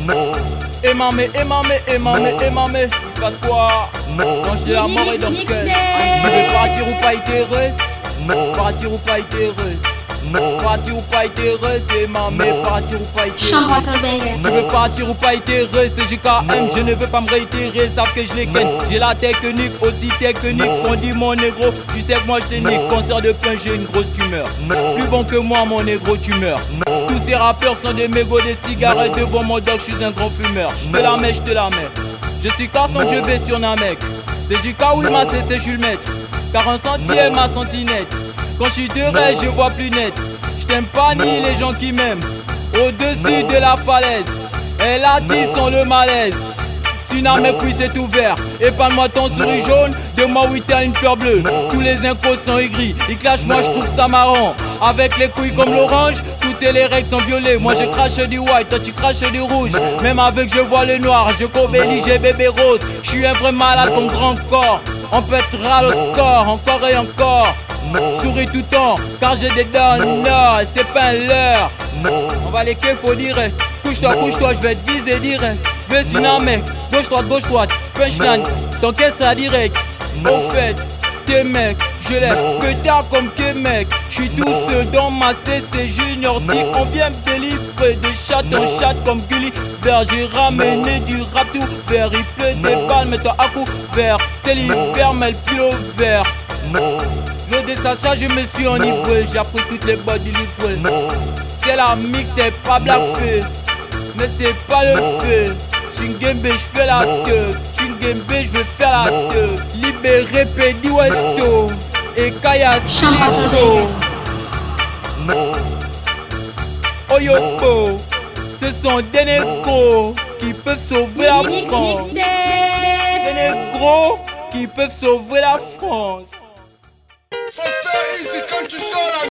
Émamé, il se passe quoi? Quand j'ai la mort et dans le cœur. Tu veux partir ou pas être heureuse? Partir ou pas être heureuse? Partir ou pas être heureuse, c'est Émamé. Partir ou pas être heureuse? Tu veux partir ou pas être heureuse, c'est JKM. Je ne veux pas me réitérer, savent que je les ken. J'ai la technique, aussi technique qu'on dit mon négro. Tu sais que moi je t'ai nique, cancer de plein, j'ai une grosse tumeur. Plus bon que moi mon négro, tu meurs. Tous ces rappeurs sont des mégots, des cigarettes. Devant mon dog, je suis un grand fumeur. Je te la mets. Je suis carton, je vais sur Namek. C'est JK ou il m'a cessé, je suis le maître. 40 centièmes à centinette. Quand je suis de rêve, je vois plus net. Je t'aime pas ni les gens qui m'aiment. Au-dessus de la falaise, elle attire sans le malaise. Si Namek, oui c'est ouvert. Épargne-moi ton souris jaune, de moi oui t'as une peur bleue. Tous les incos sont aigris, ils clashent, moi je trouve ça marrant. Avec les couilles comme l'orange, toutes les règles sont violées. Moi je crache du white, toi tu craches du rouge. Même avec je vois le noir, je cobélie, j'ai bébé rose. Je suis un vrai malade comme grand corps. On pètera le score, encore et encore. Souris tout le temps, car j'ai des donneurs, c'est pas un leurre. On va les qu'il faut dire. Couche-toi, je vais te viser direct. Je veux si Namek, gauche-droite, punchline, t'encaisses ça direct. Au fait, tes mecs, je les pétard comme que mec. J'suis tout seul dans ma CC Junior. Si on vient me délivrer de chat en chat comme Gulliver, j'ai ramené du rap tout vert. Il pleut des balles, mets-toi à couvert. C'est l'hiver, mais le pull vert. Le dessassin, je me suis enivré. J'ai appris toutes les bottes du livre. C'est la mixtape, pas black fait. Mais c'est pas le fait. Chingembe, je fais la teuf. Chingembe, je vais faire la teuf. Libéré, Pedi Westo et Kaya Sito. Oyopo, ce sont des négros qui peuvent sauver la France. Des négros qui peuvent sauver la France.